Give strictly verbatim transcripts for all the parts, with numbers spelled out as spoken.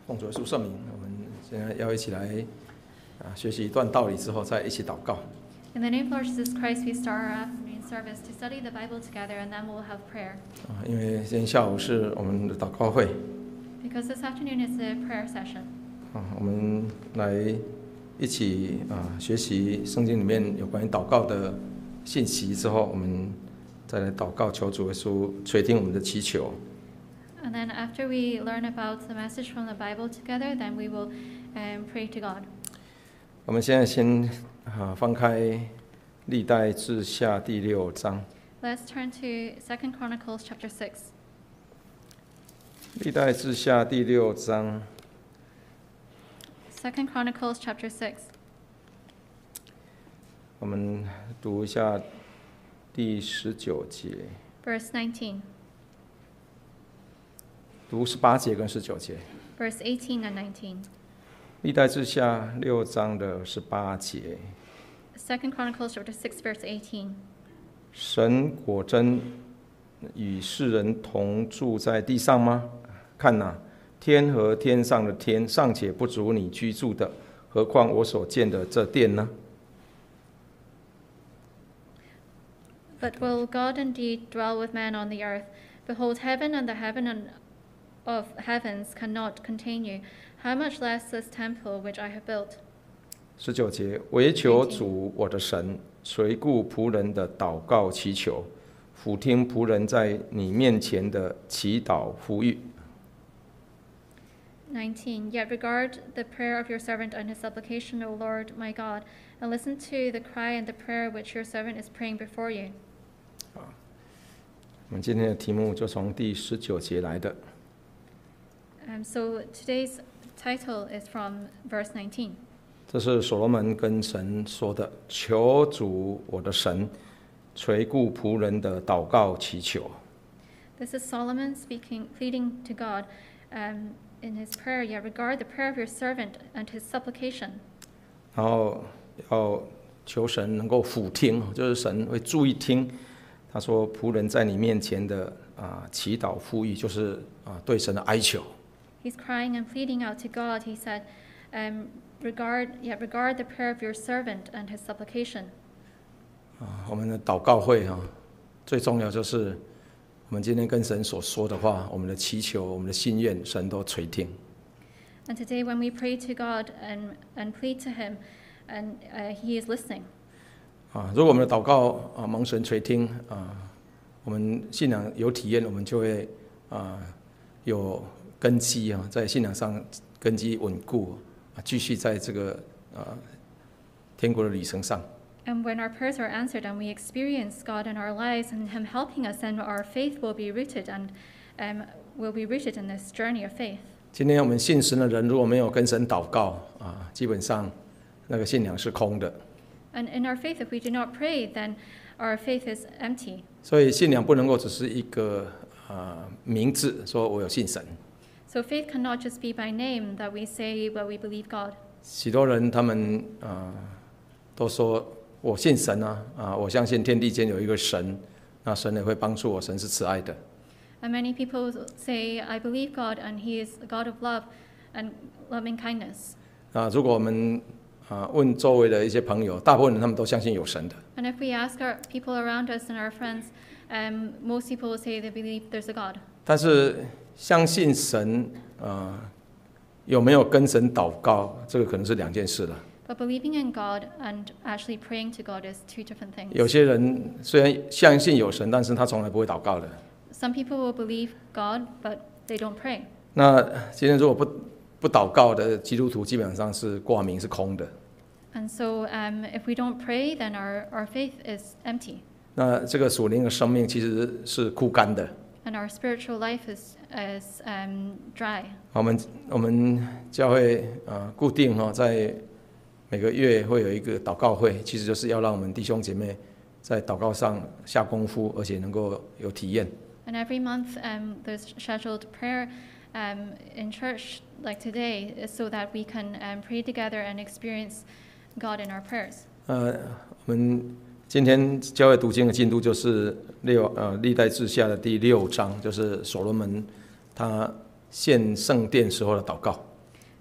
奉主耶稣圣名，我们现在要一起来啊学习一段道理之后，再一起祷告。 In the name of Lord Jesus Christ, we start our afternoon service to study the Bible together, and then we'll have prayer. 啊，因为今天下午是我们的祷告会， Because this afternoon is a prayer session. 啊，我们来一起啊学习圣经里面有关于祷告的信息之后，我们再来祷告，求主耶稣垂听我们的祈求。 And then after we learn about the message from the Bible together, then we will um, pray to God. 我们现在先啊翻开历代志下第六章。 Let's turn to Second Chronicles chapter six. 历代志下第六章， Second Chronicles chapter six. 我们读一下第十九节， Verse nineteen. 读十八节跟十九节。 Verse eighteen and nineteen. 历代志下六章的十八节， Second Chronicles chapter six, verse eighteen. 神果真与世人同住在地上吗？看哪，天和天上的天尚且不足你居住的，何况我所建的这殿呢？ But will God indeed dwell with man on the earth? Behold, heaven and the heaven of heavens cannot contain you. How much less this temple which I have built? 十九节，唯求主我的神垂顾仆人的祷告祈求，俯听仆人在你面前的祈祷呼吁。 nineteen. Yet regard the prayer of your servant and his supplication, O Lord my God, and listen to the cry and the prayer which your servant is praying before you. 我们今天的题目就从第十九节来的。 Um, so today's title is from verse nineteen. 这是所罗门跟神说的：“求主我的神垂顾仆人的祷告祈求。” This is Solomon speaking, pleading to God um, in his prayer. Yet regard the prayer of your servant and his supplication. 然后要求神能够俯听，就是神会注意听。他说：“仆人在你面前的啊祈祷呼吁，就是啊对神的哀求。” He's crying and pleading out to God. He said, um, regard, yet regard the prayer of your servant and his supplication. 啊，我们的祷告会啊，最重要就是我们今天跟神所说的话，我们的祈求、我们的心愿，神都垂听。 And today when we pray to God and, and plead to him, and uh, he is listening. 啊，如果我们的祷告啊蒙神垂听啊，我们信仰有体验，我们就会啊有根基啊，在信仰上根基稳固啊，继续在这个啊天国的旅程上。 And when our prayers are answered and we experience God in our lives and him helping us, then our faith will be rooted and um, will be rooted in this journey of faith. 今天我们信神的人，如果没有跟神祷告啊，基本上那个信仰是空的。 And in our faith, if we do not pray, then our faith is empty. 所以信仰不能够只是一个啊名字，说我有信神。 So faith cannot just be by name that we say, well, we believe God. 许多人他们啊都说我信神啊啊，我相信天地间有一个神，那神也会帮助我，神是慈爱的。 And many people say, I believe God, and he is a God of love and loving kindness. 啊，如果我们啊问周围的一些朋友，大部分人他们都相信有神的。 And if we ask our people around us and our friends, um, most people will say they believe there's a God. 但是相信神啊有没有跟神祷告，这个可能是两件事了。 But believing in God and actually praying to God is two different things. 有些人虽然相信有神，但是他从来不会祷告的。 Some people will believe God, but they don't pray. 那今天如果不不祷告的基督徒，基本上是挂名是空的。 And so um, if we don't pray, then our, our faith is empty. 那这个属灵的生命其实是枯干的。 And our spiritual life is, is um, dry. 我们我们教会啊、呃、固定哈、哦，在每个月会有一个祷告会，其实就是要让我们弟兄姐妹在祷告上下功夫，而且能够有体验。 And every month um, there's scheduled prayer um, in church like today so that we can um, pray together and experience God in our prayers. 呃，我们今天教会读经的进度就是六呃历代志下的第六章，就是所罗门他献圣殿时候的祷告。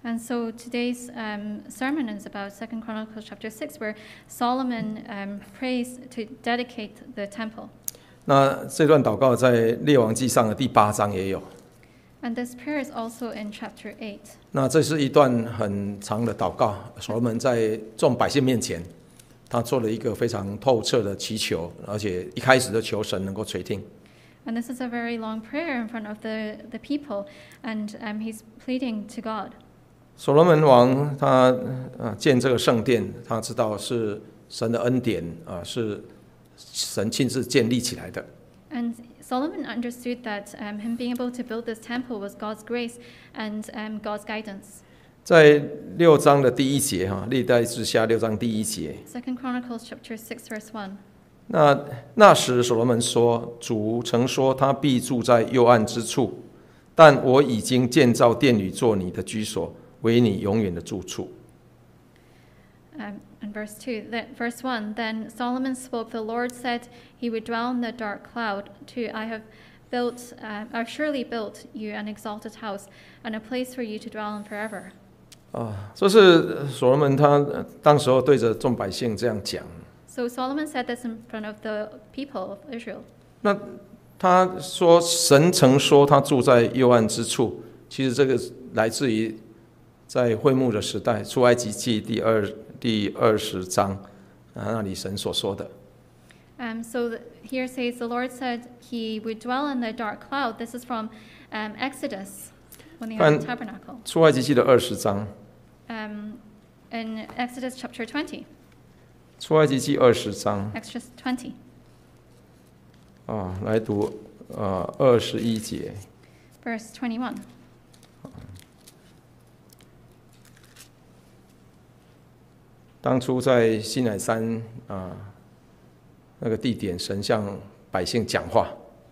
And so today's um, sermon is about Second Chronicles chapter six, where Solomon um, prays to dedicate the temple. 那这段祷告在列王纪上的第八章也有。 And this prayer is also in chapter eight. 那这是一段很长的祷告，所罗门在众百姓面前，他做了一个非常透彻的祈求，而且一开始就求神能够垂听。 And this is a very long prayer in front of the, the people, and um, he's pleading to God. 所罗门王他呃建这个圣殿，他知道是神的恩典啊、呃，是神亲自建立起来的。 And Solomon understood that um, him being able to build this temple was God's grace and um, God's guidance. 在六章的第一节哈，历代志下六章第一节。 Second Chronicles chapter six verse one. 那那时所罗门说：“主曾说他必住在幽暗之处，但我已经建造殿宇做你的居所。”为你永远的住处。 Um, and verse two, that, verse one, then Solomon spoke, the Lord said he would dwell in the dark cloud. Two, I have built, uh, I've surely built you an exalted house and a place for you to dwell in forever. 啊，这是所罗门他当时候对着众百姓这样讲。 So Solomon said this in front of the people of Israel. 那他说神曾说他住在幽暗之处，其实这个来自于在会幕的时代，出埃及记第二第二十章啊，那里神所说的。 Um, so the, here says the Lord said he would dwell in the dark cloud. This is from um, Exodus when they had the tabernacle. 出埃及记的二十章。 Um, in Exodus chapter twenty. 出埃及记二十章。 Exodus twenty. 啊，来读呃二十一节。 Verse twenty-one. 当初在西乃山啊那个地点，神向百姓讲话。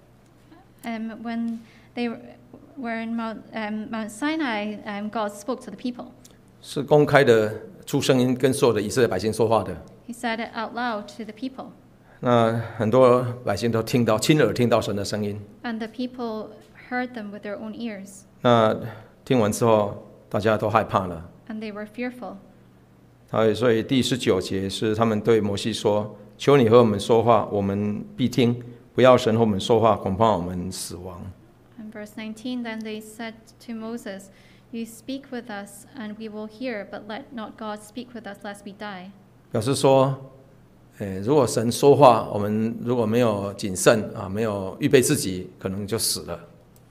Um, when they were in Mount, um, Mount Sinai, um, God spoke to the people. 是公开的出声音跟所有的以色列百姓说话的。 He said it out loud to the people. 那很多百姓都听到，亲耳听到神的声音。 And the people heard them with their own ears. 那听完之后，大家都害怕了。 And they were fearful. 所以第十九节是他们对摩西说：“求你和我们说话，我们必听；不要神和我们说话，恐怕我们死亡。” And verse nineteen, then they said to Moses, "You speak with us, and we will hear, but let not God speak with us, lest we die." 表示说，诶，如果神说话，我们如果没有谨慎啊，没有预备自己，可能就死了。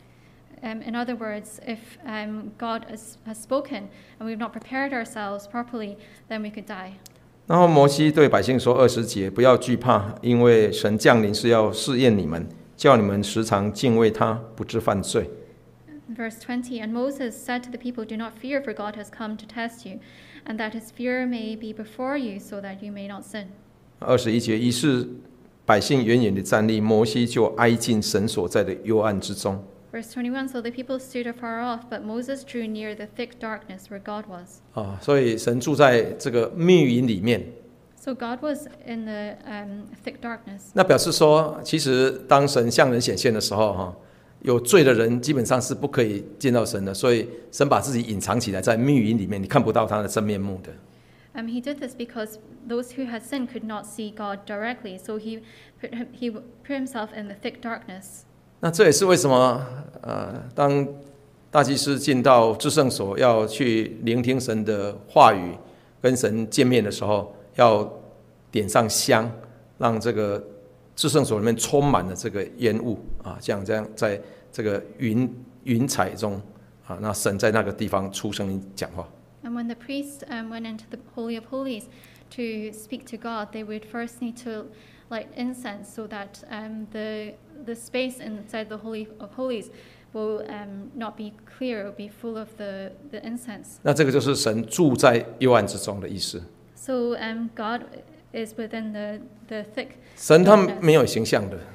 Um, in other words, if um, God has, has spoken and we've not prepared ourselves properly, then we could die. 然后摩西对百姓说二十节，不要惧怕，因为神降临是要试验你们，叫你们时常敬畏他，不致犯罪。 Verse twenty, and Moses said to the people, "Do not fear, for God has come to test you, and that his fear may be before you, so that you may not sin." 二十一节，于是百姓远远地站立，摩西就挨近神所在的幽暗之中。 Verse twenty-one, so the people stood afar off, but Moses drew near the thick darkness where God was. 啊，所以神住在这个密云里面。 So God was in the um, thick darkness. 那表示说，其实当神向人显现的时候，哈，有罪的人基本上是不可以见到神的，所以神把自己隐藏起来在密云里面，你看不到他的真面目的。 Um, he did this because those who had sinned could not see God directly, so he put, him, he put himself in the thick darkness. 那这也是为什么，呃，当大祭司进到至圣所要去聆听神的话语，跟神见面的时候，要点上香，让这个至圣所里面充满了这个烟雾啊，这样这样在这个云云彩中啊，那神在那个地方出声音讲话。 And when the priest um, went into the Holy of Holies to speak to God, they would first need to light incense so that um, the the space inside the Holy of Holies will um, not be clear, it will be full of the, the incense. 那这个就是神住在幽暗之中的意思。 So um, God is within the, the thick 神他 darkness. 没有形象的，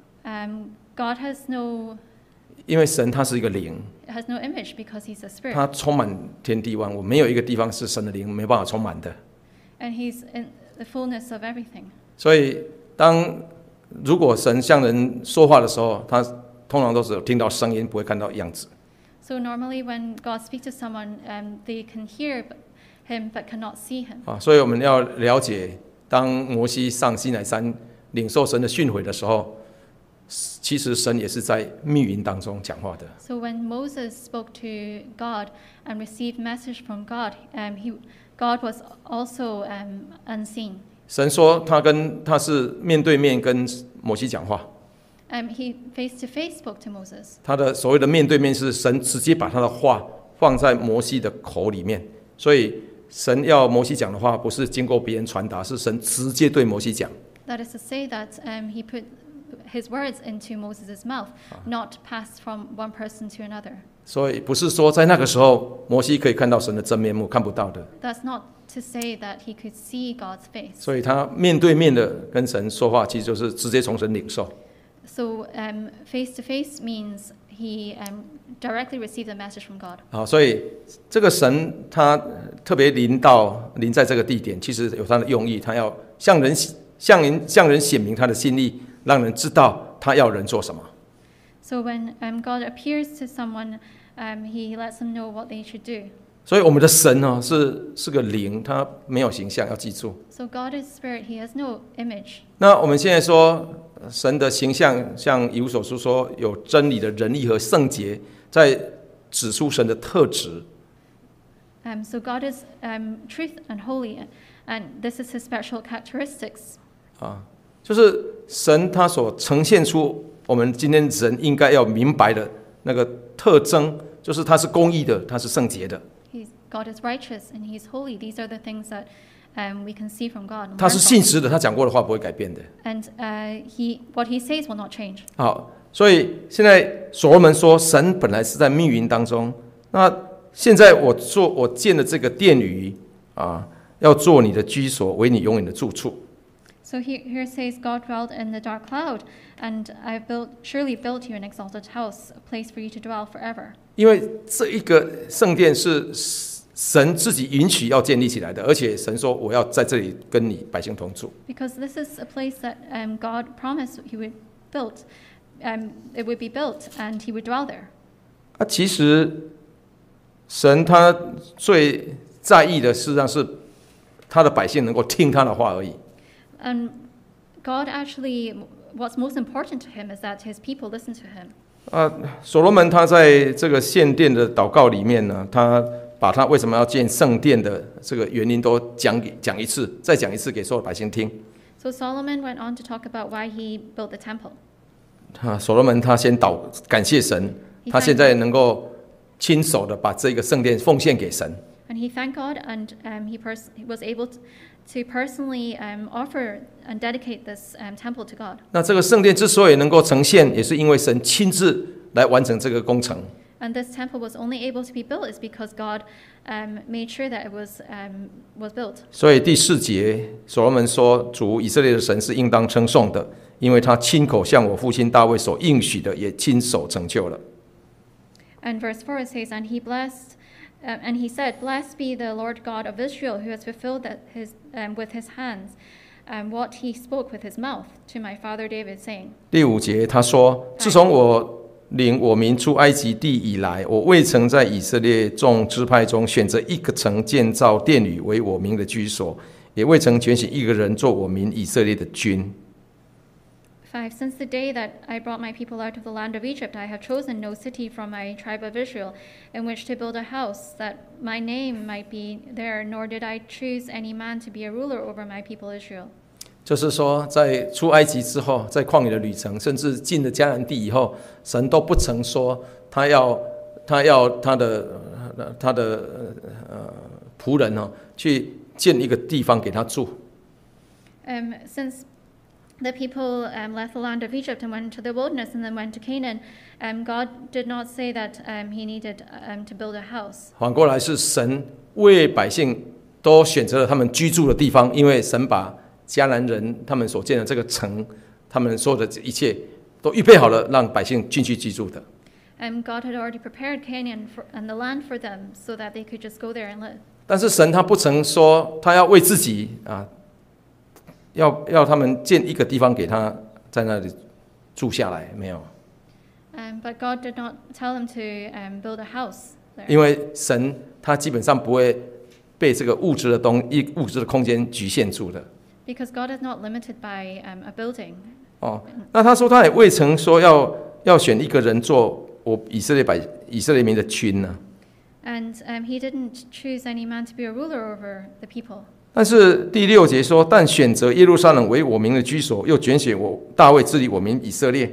Um, God has no 因为神他是一个灵， has no image because he's a spirit. 他充满天地万物，没有一个地方是神的灵没办法充满的。 And he's in the fullness of everything. 所以当如果神向人说话的时候，他通常都是有听到声音，不会看到样子。 So normally when God speaks to someone, um, they can hear him but cannot see him. 啊，所以我们要了解，当摩西上西乃山领受神的训诲的时候，其实神也是在密云当中讲话的。 So when Moses spoke to God and received message from God, um, he, God was also um, unseen. 神说他跟他是面对面跟摩西讲话。 Um, he face to face spoke to Moses. 他的所谓的面对面是神直接把他的话放在摩西的口里面，所以神要摩西讲的话不是经过别人传达，是神直接对摩西讲。 That is to say that um, he put his words into Moses' mouth, not passed from one person to another. 所以不是说在那个时候摩西可以看到神的真面目，看不到的。 That's not to say that he could see God's face. 所以他面对面的跟神说话，其实就是直接从神领受。 So um, face to face means he um, directly received a message from God. 好，所以这个神他特别临到临在这个地点，其实有他的用意，他要向人向人向人显明他的心意，让人知道他要人做什么。 So when um, God appears to someone, um, he lets them know what they should do. 所以我们的神呢、哦、是是个灵，他没有形象，要记住。 So God is spirit; he has no image. 那我们现在说神的形象，像以弗所书说有真理的仁义和圣洁，在指出神的特质。 Um, so God is um, truth and holy, and this is his special characteristics. 啊，就是神他所呈现出我们今天人应该要明白的那个特征，就是他是公义的，他是圣洁的。 He's, God is righteous and he's holy. These are the things that um, we can see from God. 他是信实的，他讲过的话不会改变的。 And uh, he, what he says will not change. 好，所以现在所罗门说，神本来是在密云当中，那现在我做我建的这个殿宇啊，要做你的居所，为你永远的住处。 So here, here says, God dwelled in the dark cloud, and I've built, surely built you an exalted house, a place for you to dwell forever. 因为这一个圣殿是神自己允许要建立起来的，而且神说我要在这里跟你百姓同住。 Because this is a place that um, God promised he would build, um, it would be built, and he would dwell there. 啊，其实神他最在意的，事实上是他的百姓能够听他的话而已。 And God actually, what's most important to him is that his people listen to him. 啊，所罗门他在这个献殿的祷告里面呢，他把他为什么要建圣殿的这个原因都讲给讲一次，再讲一次给所有百姓听。 So Solomon went on to talk about why he built the temple. 啊，所罗门他先祷感谢神，他现在能够亲手的把这个圣殿奉献给神。 And he thanked God, and um, he, pers- he was able to, to personally um, offer and dedicate this um, temple to God. 那这个圣殿之所以能够呈现，也是因为神亲自来完成这个工程。 And this temple was only able to be built is because God um, made sure that it was um, was built. 所以第四节，所罗门说：“主以色列的神是应当称颂的，因为他亲口向我父亲大卫所应许的，也亲手成就了。” And verse four it says, "And he blessed." Um, and he said, "Blessed be the Lord God of Israel, who has fulfilled that his, um, with his hands um, what he spoke with his mouth to my father David, saying." 第五节他说：“自从我领我民出埃及地以来，我未曾在以色列众支派中选择一个城建造殿宇为我民的居所，也未曾拣选一个人做我民以色列的君。” Five, since the day that I brought my people out of the land of Egypt, I have chosen no city from my tribe of Israel in which to build a house, that my name might be there, nor did I choose any man to be a ruler over my people Israel. 就是说，在出埃及之后，在旷野的旅程，甚至进了迦南地以后，神都不曾说他要他要他的他的呃仆人哦，去建一个地方给他住。 Um, since the people um, left the land of Egypt and went to the wilderness and then went to Canaan, um, God did not say that um, he needed um, to build a house. 反过来是神为百姓都选择了他们居住的地方，因为神把迦南人他们所建的这个城，他们所有的一切都预备好了，让百姓进去居住的。 Um, God had already prepared Canaan for, and the land for them so that they could just go there and live. 但是神他不曾说他要为自己啊。要要他们建一个地方给他在那里住下来，没有。 Um, Um, but God did not tell them to um, build a house there. 因为神他基本上不会被这个物质的东一物质的空间局限住的。 Because God is not limited by um, a building. 哦，那他说他也未曾说要要选一个人做我以色列百以色列民的君呢。 And um, he didn't choose any man to be a ruler over the people. 但是第六节说，但选择耶路撒冷为我名的居所，又拣选我大卫治理我民以色列。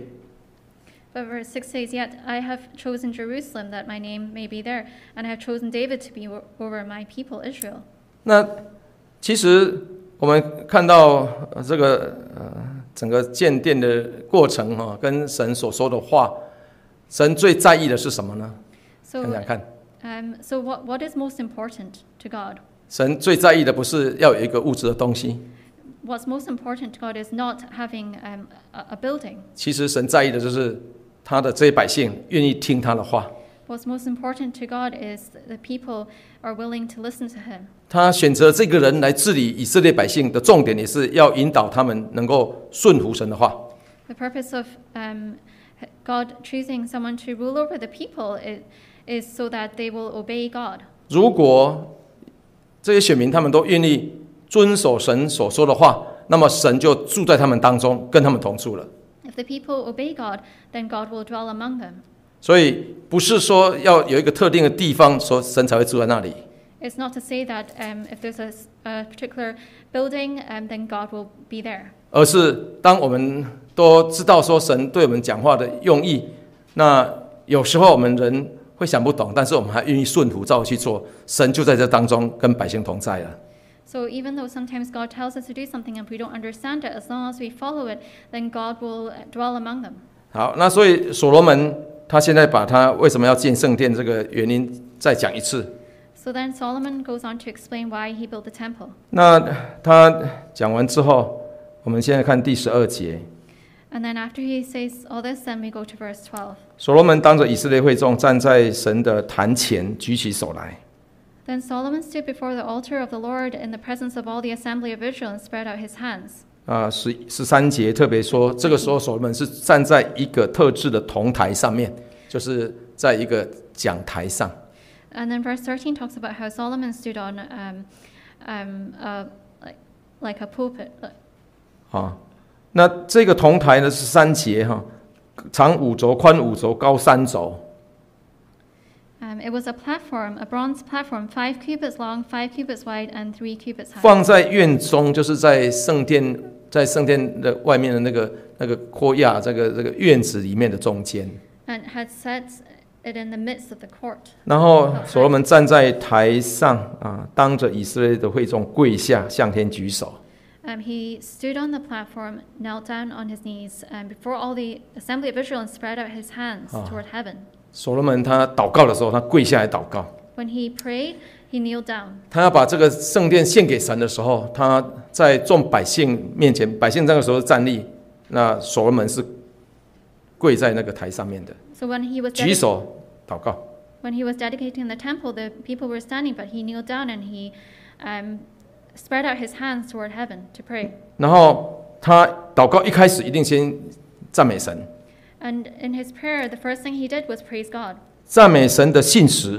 But verse six says, Yet I have chosen Jerusalem that my name may be there, and I have chosen David to be over my people Israel. 那其实我们看到这个呃整个建殿的过程哈，跟神所说的话，神最在意的是什么呢？ So, 想想看。 um, so what, what is most important to God? 神最在意的不是要有一个物质的东西， What's most important to God is not having um, a, a building. 其实神在意的就是他的这些百姓愿意听他的话。 What's most important to God is the people are willing to listen to Him. 他选择这个人来治理以色列百姓的重点，也是要引导他们能够顺服神的话。 The purpose of um, God choosing someone to rule over the people is, is so that they will obey God. 如果这些选民他们都愿意遵守神所说的话，那么神就住在他们当中，跟他们同住了。 If the people obey God, then God will dwell among them. 所以不是说要有一个特定的地方，说神才会住在那里。 It's not to say that um, if there's a, a particular building, um, then God will be there. 而是当我们都知道说神对我们讲话的用意，那有时候我们人会想不懂，但是我们还愿意顺服照去做，神就在这当中跟百姓同在了。 So even though sometimes God tells us to do something and we don't understand it, as long as we follow it, then God will dwell among them. 好，那所以所罗门他现在把他为什么要建圣殿这个原因再讲一次。 So then Solomon goes on to explain why he built the temple. 那他讲完之后，我们现在看第十二节。 And then after he says all this, then we go to verse twelve. 所罗门当着以色列会众站在神的坛前，举起手来。 Then Solomon stood before the altar of the Lord in the presence of all the assembly of Israel and spread out his hands. 啊，十十三节特别说，这个时候所罗门是站在一个特制的铜台上面，就是在一个讲台上。 And then verse thirteen talks about how Solomon stood on um, um, uh, like, like a pulpit. 啊，那这个铜台呢是三节哈，长五轴，宽五轴，高三轴。 Um, it was a platform, a bronze platform, five cubits long, five cubits wide, and three cubits high. 放在院中，就是在圣殿，在圣殿的外面的那个那个阔亚这个这个院子里面的中间。 And had set it in the midst of the court. 然后所罗门站在台上啊，当着以色列的会众跪下，向天举手。 Um, he stood on the platform, knelt down on his knees, um, before all the assembly of Israel and spread out his hands toward heaven. 所罗门他祷告的时候，他跪下来祷告。 When he prayed, he kneeled down. 他要把这个圣殿献给神的时候，他在众百姓面前，百姓这个时候站立，那所罗门是跪在那个台上面的， So when he was 举 dedic- 手祷告。 when he was dedicating the temple, the people were standing, but he kneeled down and he um, spread out his hands toward heaven to pray. 然后他祷告一开始一定先赞美神， And in his prayer, the first thing he did was praise God. 赞美神的信实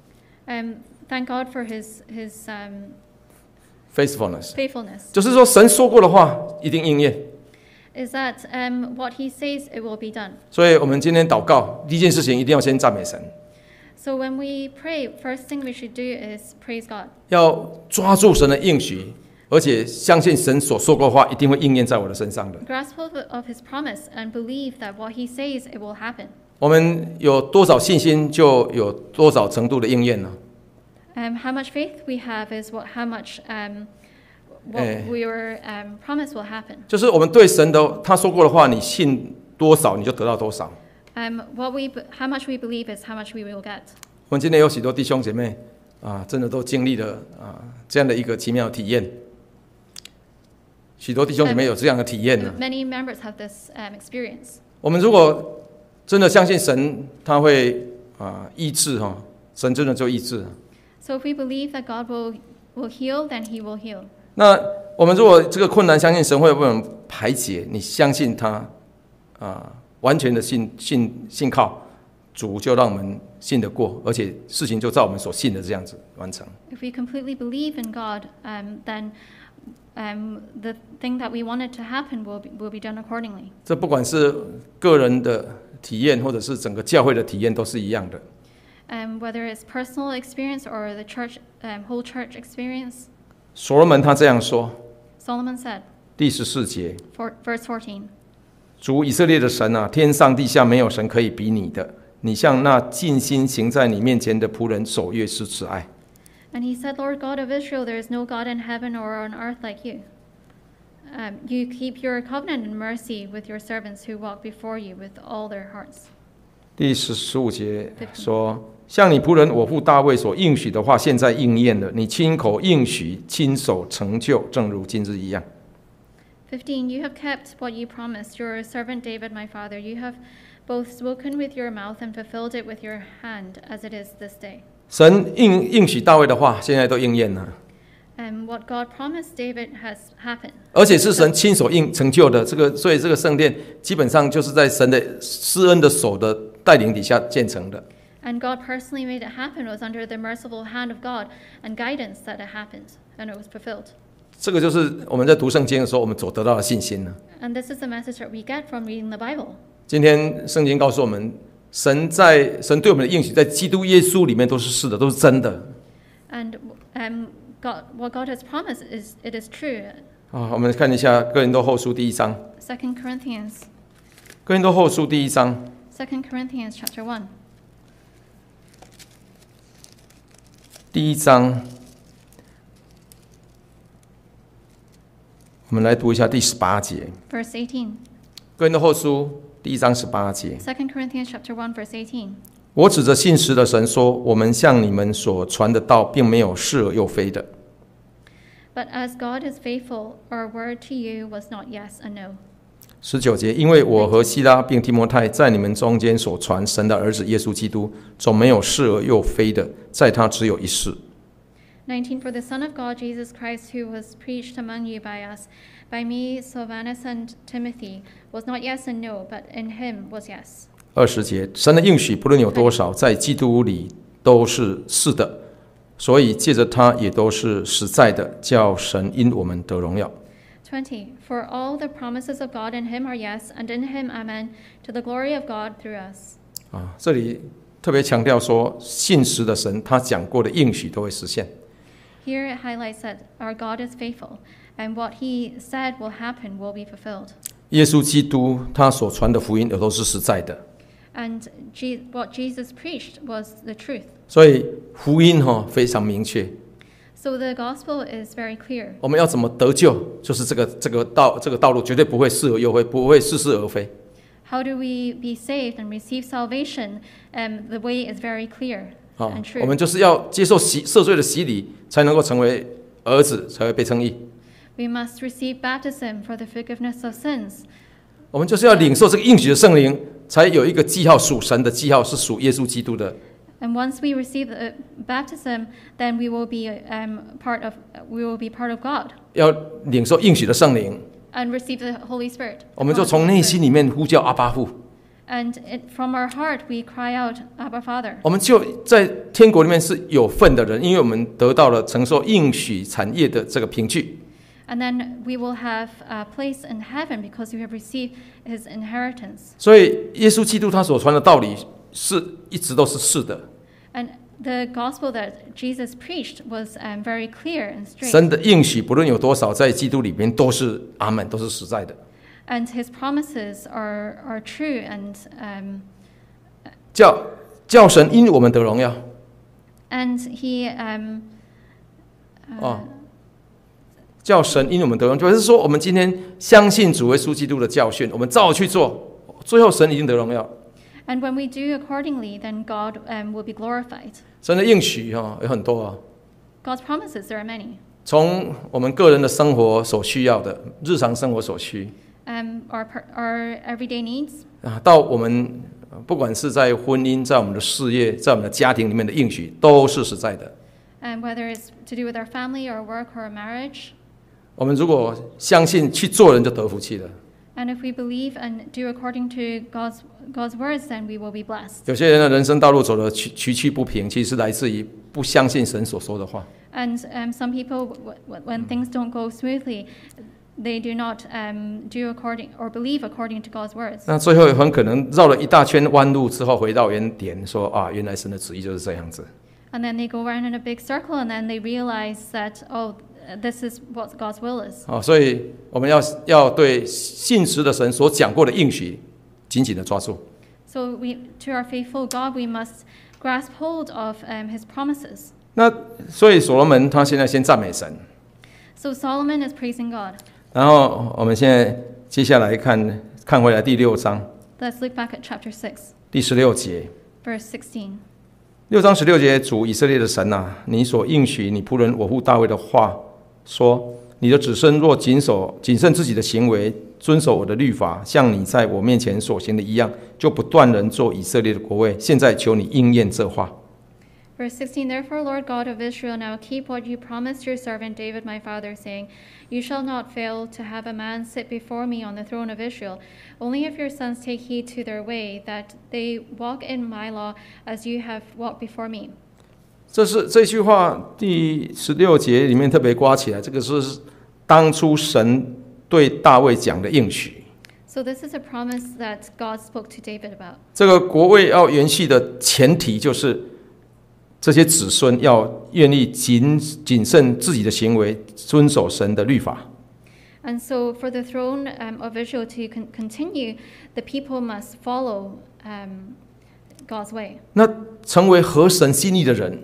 Um, thank God for his his um, faithfulness， faithfulness. 就是说神说过的话一定应验。 Is that um, what he says, it will be done. 所以我们今天祷告第一件事情一定要先赞美神， So when we pray, first thing we should do is praise God. 要抓住神的应许，而且相信神所说过的话一定会应验在我的身上的。 Grasp of, of his promise and believe that what he says, it will happen. 我们有多少信心，就有多少程度的应验呢？ Um, how much faith we have is what how much um, what Eh. we were um, promised will happen. 就是我们对神的他说过的话，你信多少，你就得到多少。 Um, what we be- how much we believe is how much we will get. 我们今天有许多弟兄姐妹啊，真的都经历了啊这样的一个奇妙的体验。许多弟兄姐妹有这样的体验呢。 Many members have this um, experience. 我们如果真的相信神，他会啊医治哈，神真的就医治。 So if we believe that God will will heal, then He will heal. 那我们如果这个困难相信神会为我们排解，你相信他啊完全的信信信靠主，就让我们信得过，而且事情就照我们所信的这样子完成。 If we completely believe in God, um, then um, the thing that we wanted to happen will be, will be done accordingly. 这不管是个人的体验，或者是整个教会的体验，都是一样的。 Um, whether it's personal experience or the church, um, whole church experience. 所罗门他这样说， Solomon said, 第十四节， for, verse fourteen, 主以色列的神啊，天上地下没有神可以比你的。你向那尽心行在你面前的仆人守约施慈爱。 And he said, Lord God of Israel, there is no God in heaven or on earth like you. Um, you keep your covenant and mercy with your servants who walk before you with all their hearts. 第十十五节说，像你仆人我父大卫所应许的话，现在应验了。你亲口应许，亲手成就，正如今日一样。 fifteen, you have kept what you promised your servant David, my father. You have both spoken with your mouth and fulfilled it with your hand, as it is this day. 神应应许大卫的话，现在都应验了。 And what God promised David has happened. 而且是神亲手应成就的。这个，所以这个圣殿基本上就是在神的施恩的手的带领底下建成的。 And God personally made it happen. It was under the merciful hand of God and guidance that it happened, and it was fulfilled. 这个就是我们在读圣经的时候，我们所得到的信心呢。 And this is the message that we get from reading the Bible. 今天圣经告诉我们，神在神对我们的应许，在基督耶稣里面都是是的，都是真的。 And um, God, what God has promised is it is true. 啊，我们看一下哥林多后书第一章。 Second Corinthians. 哥林多后书第一章。 Second Corinthians chapter one. 第一章，我们来读一下第十八节。 Verse eighteen. 哥林多后书第一章十八节。 Second Corinthians chapter one, verse eighteen. 我指着信实的神说，我们向你们所传的道，并没有是而又非的。 But as God is faithful, our word to you was not yes and no. 十九节，因为我和希拉并提摩太在你们中间所传神的儿子耶稣基督，总没有是而又非的，在他只有一是。 nineteen. For the Son of God, Jesus Christ, who was preached among you by us, by me, Silvanus, and Timothy, was not yes and no, but in him was yes. 二十节，神的应许不论有多少，在基督里都是是的，所以借着他也都是实在的，叫神因我们得荣耀。 twenty. For all the promises of God in him are yes, and in him amen, to the glory of God through us. 啊，这里特别强调说，信实的神他讲过的应许都会实现。 Here it highlights that our God is faithful, and what he said will happen will be fulfilled. 耶稣基督他所传的福音也都是实在的。 And Je- what Jesus preached was the truth. 所以福音哈、哦、非常明确。 So the gospel is very clear. 我们要怎么得救？就是这个这个道这个道路绝对不会是而又非，不会似是而非。 How do we be saved and receive salvation? Um, the way is very clear 啊 and，true. 我们就是要接受洗赦罪的洗礼，才能够成为儿子，才会被称义。 We must receive baptism for the forgiveness of sins. 我们就是要领受这个应许的圣灵，才有一个记号，属神的记号，是属耶稣基督的。 And once we receive the baptism, then we will be um, part of we will be part of God 要领受应许的圣灵， and receive the Holy Spirit. 我们就从内心里面呼叫阿爸父， And it, from our heart we cry out, Abba Father. 我们就在天国里面是有份的人，因为我们得到了承受应许产业的这个凭据。 And then we will have a place in heaven because we have received his inheritance. 所以耶稣基督他所传的道理是一直都是是的。 And the gospel that Jesus preached was um, very clear and straight. 神的应许不论有多少，在基督里面都是阿门，都是实在的。 And his promises are, are true and um, 叫叫神因我们得荣耀。 and he um, 哦，叫神因我们得荣耀，就是说我们今天相信主耶稣基督的教训，我们照去做，最后神一定得荣耀。 and when we do accordingly, then God um, will be glorified. 神的应许哈、哦、有很多啊， God's promises, there are many. 从我们个人的生活所需要的日常生活所需 Um, our, per- our everyday needs, 啊，到我们不管是在婚姻、在我们的事业、在我们的家庭里面的应许，都是实在的。 and whether it's to do with our family or work or marriage, 我们如果相信去做人，就得福气了。 And if we believe and do according to God's God's words, then we will be blessed. 有些人的人生道路走得崎崎岖不平，其实是来自于不相信神所说的话。 And um, some people, w- w- when things don't go smoothly, they do not um, do according or believe according to God's words. 那最后很可能绕了一大圈弯路之后，回到原点，说啊，原来神的旨意就是这样子。 And then they go around in a big circle, and then they realize that, oh, this is what God's will is. 哦，所以我们要要对信实的神所讲过的应许紧紧的抓住。 So we, to our faithful God, we must grasp hold of um, His promises. 那所以所罗门他现在先赞美神， So Solomon is praising God. 然后我们现在接下来看看回来第六章 Let's look back at chapter six, 第十六节。 verse sixteen. 六章十六节，主以色列的神啊，你所应许你仆人我父大卫的话，说你的子孙若谨守谨慎自己的行为，遵守我的律法，像你在我面前所行的一样，就不断人做以色列的国位。现在求你应验这话。 Verse sixteen, Therefore, Lord God of Israel, now keep what you promised your servant David my father, saying, You shall not fail to have a man sit before me on the throne of Israel, only if your sons take heed to their way, that they walk in my law as you have walked before me. 这是这句话第十六节里面特别刮起来，这个是当初神对大卫讲的应许。 So this is a promise that God spoke to David about. 这个国位要延续的前提就是这些子孙要愿意谨谨慎自己的行为，遵守神的律法。 And so for the throne um, of Israel to con- continue, the people must follow um, God's way. 那成为合神心意的人，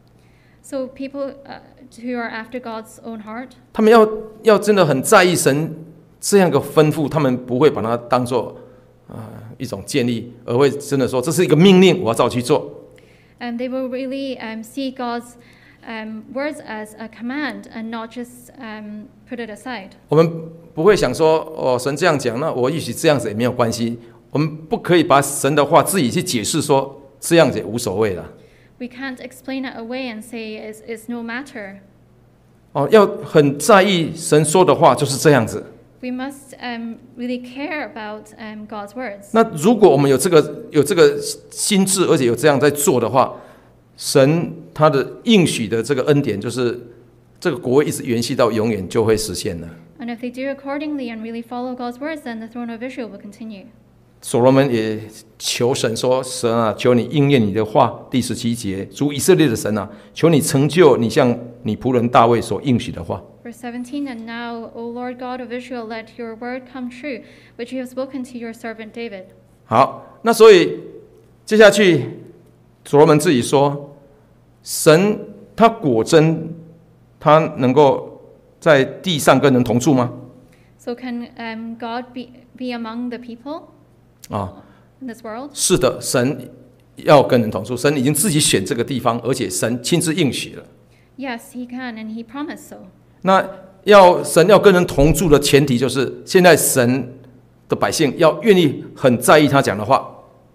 So people uh, who are after God's own heart, 他们要要真的很在意神这样一个吩咐，他们不会把它当作呃一种建议，而会真的说这是一个命令，我要照去做。 and they will really um, see God's um, words as a command and not just um, put it aside. 我们不会想说哦，神这样讲，那我也许这样子也没有关系。我们不可以把神的话自己去解释说这样子也无所谓了。 We can't explain it away and say it's, it's no matter. 哦，要很在意神说的话就是这样子。 We must um, really care about um, God's words. 那如果我们有这个有这个心智，而且有这样在做的话，神他的应许的这个恩典，就是这个国位一直延续到永远，就会实现了。 And if they do accordingly and really follow God's words, then the throne of Israel will continue. 所罗门也求神说：“神啊，求你应验你的话。”第十七节，主以色列的神啊，求你成就你向你仆人大卫所应许的话。 Verse seventeen, And now, O Lord God of Israel, let your word come true, which you have spoken to your servant David. 好，那所以接下去所罗门自己说，神他果真他能够在地上跟人同住吗？ So can um, God be, be among the people 啊， in this world? 是的，神要跟人同住，神已经自己选这个地方，而且神亲自应许了。 Yes, he can, and he promised so. 那要神要跟人同住的前提，就是现在神的百姓要愿意很在意他讲的话。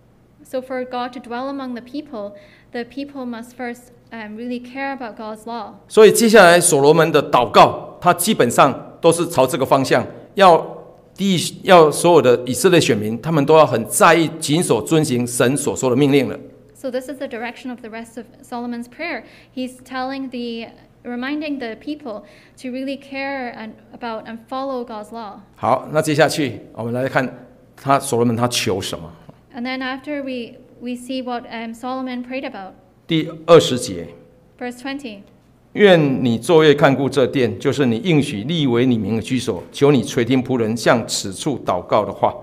So for God to dwell among the people, the people must first um, really care about God's law. 所以接下来所罗门的祷告，他基本上都是朝这个方向，要第一，要所有的以色列选民，他们都要很在意、谨守、遵行神所说的命令了。 So this is the direction of the rest of Solomon's prayer. He's telling the, reminding the people to really care and about and follow God's law. 好，那接下去我们来看他所罗门他求什么？ And then after we, we see what um, Solomon prayed about. 第二十节， Verse twenty. 愿你昼夜看顾这殿，就是你应许立为你名的居所。求你垂听仆人向此处祷告的话。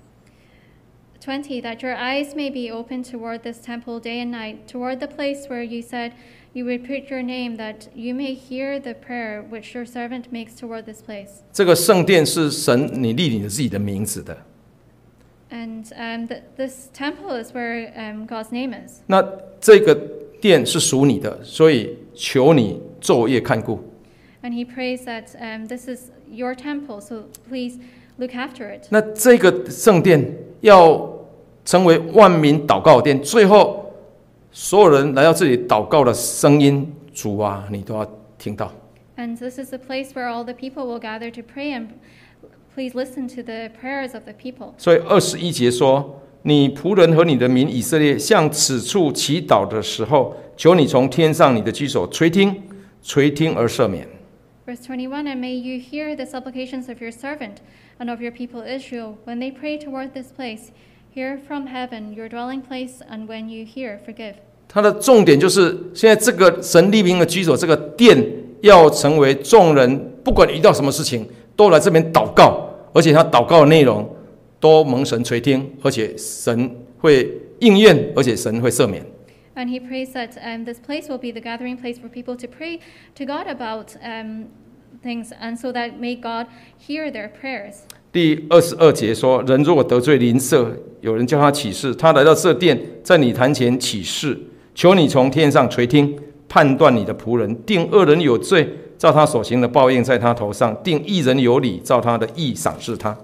twenty, that your eyes may be open toward this temple day and night, toward the place where you said you would put your name, that you may hear the prayer which your servant makes toward this place. 这个圣殿是神你立你的自己的名字的。 And um, th- this temple is where um, God's name is. 那这个殿是属你的，所以求你昼夜看顾。 And he prays that um, this is your temple, so please look after it. 那这个圣殿要成为万民祷告的殿，最后所有人来到这里祷告的声音，主啊，你都要听到。 And this is the place where all the people will gather to pray, and please listen to the prayers of the people. 所以二十一节说：“你仆人和你的民以色列向此处祈祷的时候，求你从天上你的居所垂听，垂听而赦免。” Verse twenty-one, and may you hear the supplications of your servant and of your people Israel when they pray toward this place. Hear from heaven your dwelling place, and when you hear, forgive. 它的重点就是现在这个神立名的居所，这个殿要成为众人不管遇到什么事情都来这边祷告，而且他祷告的内容都蒙神垂听，而且神会应验，而且神会赦免。 And he prays that um, this place will be the gathering place for people to pray to God about um, things, and so that may God hear their prayers. 第二十二节说：“人如果得罪邻舍，有人叫他起誓，他来到这殿，在你坛前起誓，求你从天上垂听，判断你的仆人，定恶人有罪，照他所行的报应在他头上；定义人有理，照他的义赏赐他。”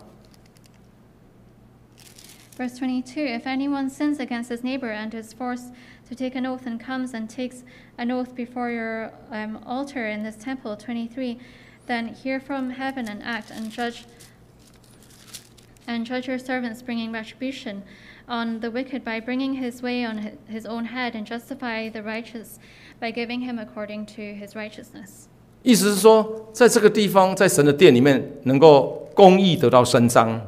Verse twenty-two, if anyone sins against his neighbor and is forced to take an oath and comes and takes an oath before your um, altar in this temple, twenty-three, then hear from heaven and act and judge and judge your servants, bringing retribution on the wicked by bringing his way on his own head, and justify the righteous by giving him according to his righteousness. 意思是说，在这个地方，在神的殿里面，能够公义得到伸张。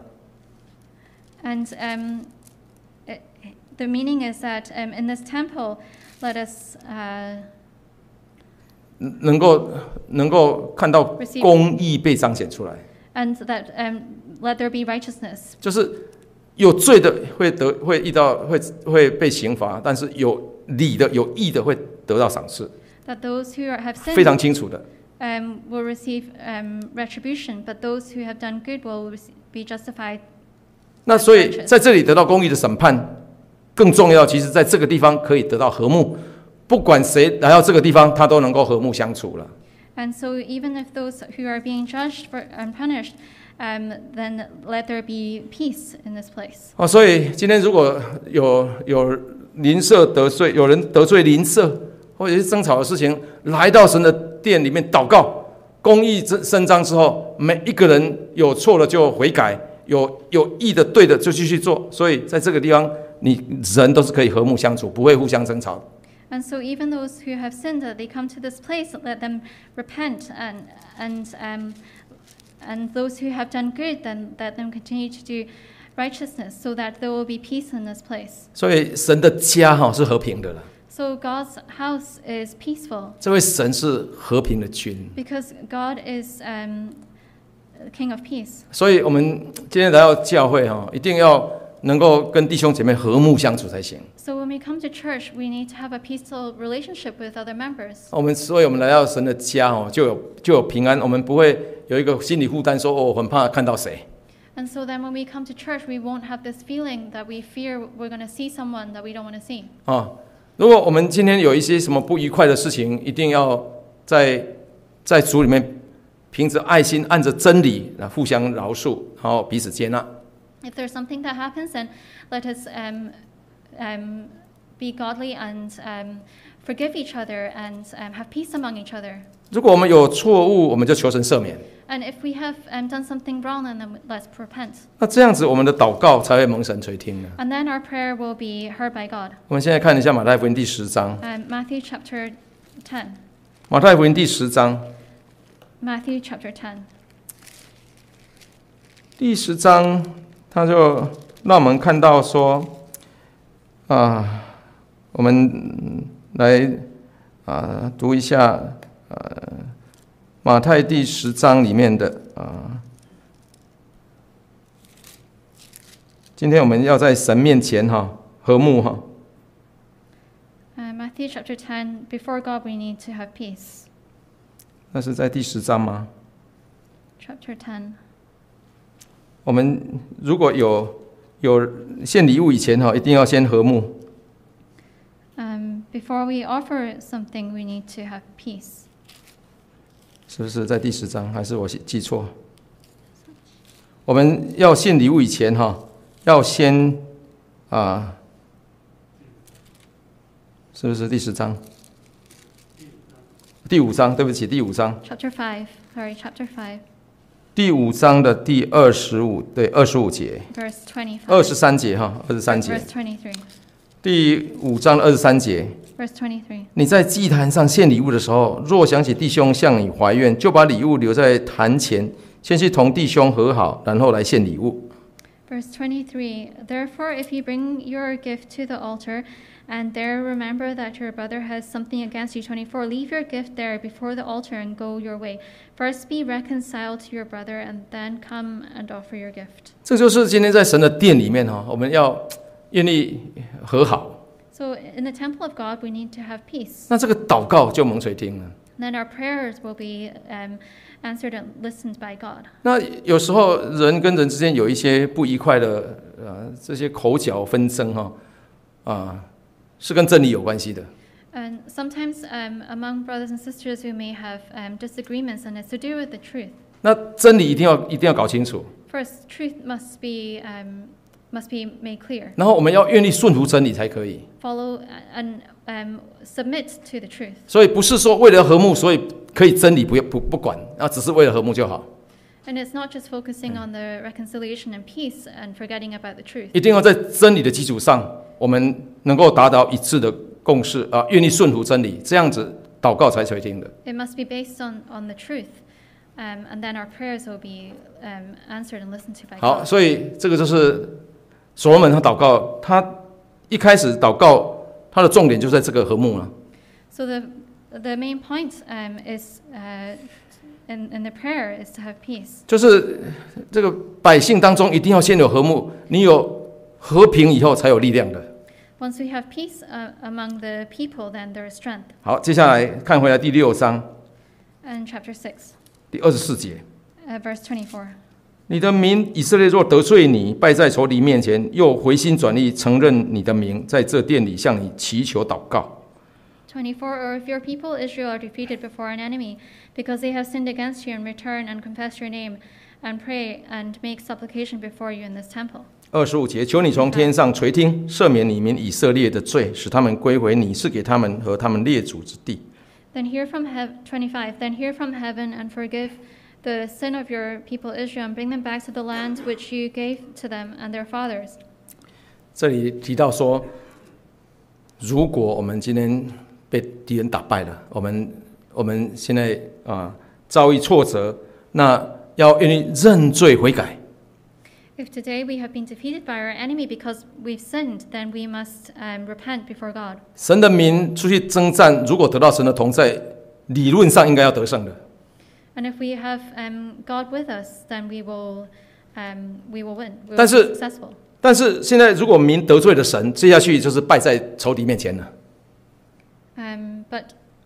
And um, it, the meaning is that um, in this temple, let us uh, 能够能够看到公义被彰显出来， and that um, let there be righteousness. 就是有罪的会得会遇到会会被刑罚，但是有理的有义的会得到赏赐， That those who are, have 非 sinned 常清楚的。 um, will receive um, retribution, but those who have done good will rec- be justified. 那所以在这里得到公义的审判，更重要，其实在这个地方可以得到和睦，不管谁来到这个地方，他都能够和睦相处了。 And so even if those who are being judged for, and punished, um, then let there be peace in this place. 哦，所以今天如果有有邻舍得罪，有人得罪邻舍，或者是争吵的事情，来到神的殿里面祷告，公义伸张之后，每一个人有错了就悔改。有有义的对的就继续做，所以在这个地方，你人都是可以和睦相处，不会互相争吵。 And so even those who have sinned, they come to this place, let them repent, and and um, and those who have done good, then let them continue to do righteousness, so that there will be peace in this place. 所以神的家哈是和平的了。 So God's house is peaceful. 这位神是和平的君。 Because God is um, King of Peace. 所以我们今天来到教会哈，一定要能够跟弟兄姐妹和睦相处才行。 So when we come to church, we need to have a peaceful relationship with other members. 我们所以我们来到神的家哦，就有就有平安，我们不会有一个心理负担，说哦，我很怕看到谁。 And so then when we come to church, we won't have this feeling that we fear we're going to see someone that we don't want to see. 啊，如果我们今天有一些什么不愉快的事情，一定要在在主里面凭着爱心，按着真理来互相饶恕，然后彼此接纳。 If there's something that happens, then let us um, um, be godly and um, forgive each other and um, have peace among each other. 如果我们有错误，我们就求神赦免。 And if we have um, done something wrong, then let's repent. 那这样子，我们的祷告才会蒙神垂听呢。 And then our prayer will be heard by God. 我们现在看一下马太福音第十章。 Um, Matthew chapter ten. 马太福音第十章。 Matthew chapter ten. 第十章，他就让我们看到说，啊，我们来啊读一下，呃，马太第十章里面的啊，今天我们要在神面前哈和睦哈。 Uh, Matthew chapter ten. Before God, we need to have peace. 那是在第十章吗 ？Chapter ten. 我们如果有有献礼物以前哈，一定要先和睦。 Um, before we offer something, we need to have peace. 是不是在第十章？还是我记错？我们要献礼物以前哈，要先啊，是不是第十章？第五章，对不起，第五章。 Chapter five. Sorry, chapter five. 第五章的第二十五对二十五节， verse twenty-five. 二十三节哈，二十三节， Verse twenty-three. 第五章的二十三节。 Verse twenty-three. 你在祭坛上献礼物的时候，若想起弟兄向你怀怨，就把礼物留在坛前，先去同弟兄和好，然后来献礼物。 Verse twenty-three. Therefore, if you bring your gift to the altar, and there remember that your brother has something against you. twenty-four. Leave your gift there before the altar and go your way. First be reconciled to your brother, and then come and offer your gift. 这就是今天在神的殿里面哈，我们要愿意和好。 So in the temple of God, we need to have peace. 那这个祷告就蒙垂听了。 Then our prayers will be um, answered and listened by God. 那有时候人跟人之间有一些不愉快的呃这些口角纷争哈啊，是跟真理有关系的。 And sometimes um, among brothers and sisters, we may have um, disagreements, and it's to do with the truth. 那真理一定要一定要搞清楚。 First, truth must be um, must be made clear. 然后我们要愿意顺服真理才可以。 Follow and um, submit to the truth. 所以不是说为了和睦，所以可以真理不不不管，啊，只是为了和睦就好。 And it's not just focusing on the reconciliation and peace and forgetting about the truth. 一定要在真理的基础上，我们能够达到一致的共识啊，愿意顺服真理，这样子祷告才垂听的。 It must be based on, on the truth, um, and then our prayers will be um, answered and listened to by 好， God. 所以这个就是所罗门他祷告，他一开始祷告，他的重点就在这个和睦了。 So the the main point um, is uh, in in the prayer is to have peace. 就是这个百姓当中一定要先有和睦，你有和平以后才有力量的。 Once we have peace uh, among the people, then there is strength. 好，接下来看回来第六章 And chapter six, 第二十四节。 uh, verse twenty-four. 你的民以色列若得罪你，败在仇敌面前，又回心转意，承认你的名，在这殿里向你祈求祷告。 twenty-four. Or if your people Israel are defeated before an enemy, because they have sinned against you, and return and confess your name, and pray and make supplication before you in this temple. 二十五节，求你从天上垂听，赦免你民以色列的罪，使他们归回你是给他们和他们列祖之地。 Then hear from heaven, twenty-five. Then hear from heaven and forgive the sin of your people Israel, and bring them back to the land which you gave to them and their fathers. 这里提到说，如果我们今天被敌人打败了，我们我们现在啊遭遇挫折，那要愿意认罪悔改。 If today we have been defeated by our enemy because we've sinned, then we must um, repent before God. 神的民出去征战，如果得到神的同在，理论上应该要得胜的。 And if we have um, God with us, then we will um, we will win. We will 但是 be successful. 但是现在如果民得罪了神，接下去就是败在仇敌面前了。 Um, but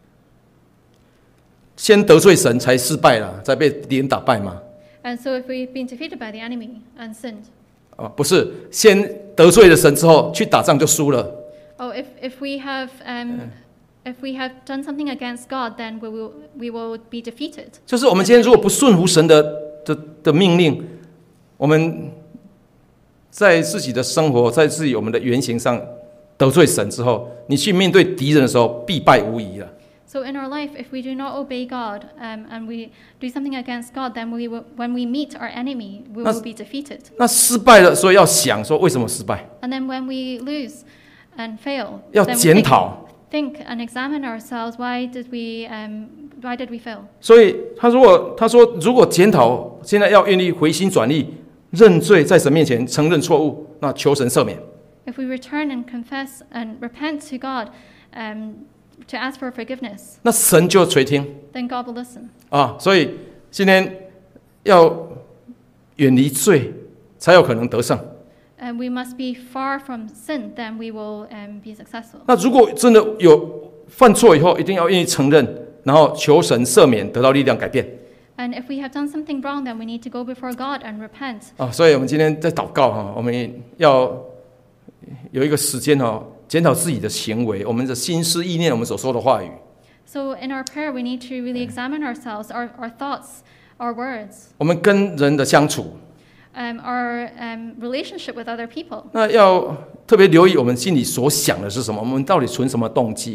先得罪神才失败了，才被敌人打败嘛？ and so if we've been defeated by the enemy and sinned, 啊，不是，先得罪了神之后去打仗就输了。 oh, if if we have um, if we have done something against God, then we will we will be defeated. 就是我们今天如果不顺服神的的的命令，我们在自己的生活，在自己我们的原型上得罪神之后，你去面对敌人的时候，必败无疑了。 So in our life, if we do not obey God um, and we do something against God, then we will, when we meet our enemy, we will be defeated. 那失败了，所以要想说为什么失败， And then when we lose and fail, 要 then we 检 think, 讨。 think and examine ourselves. Why did we um, why did we fail? 所以他如果他说如果检讨，现在要愿意回心转意，认罪，在神面前承认错误，那求神赦免。 If we return and confess and repent to God, um, to ask for forgiveness, 那神就垂听 then God will listen. 啊。所以今天要远离罪，才有可能得胜。 And we must be far from sin, then we will um, be successful. 那如果真的有犯错以后，一定要愿意承认，然后求神赦免，得到力量改变 And if we have done something wrong, then we need to go before God and repent. 啊。所以我们今天在祷告哈，我们要有一个时间哈，检讨自己的行为，我们的心思意念，我们所说的话语。 So in our prayer, we need to really examine ourselves, our, our thoughts, our words, 我们跟人的相处， um, our um, relationship with other people. 那要特别留意我们心里所想的是什么，我们到底存什么动机？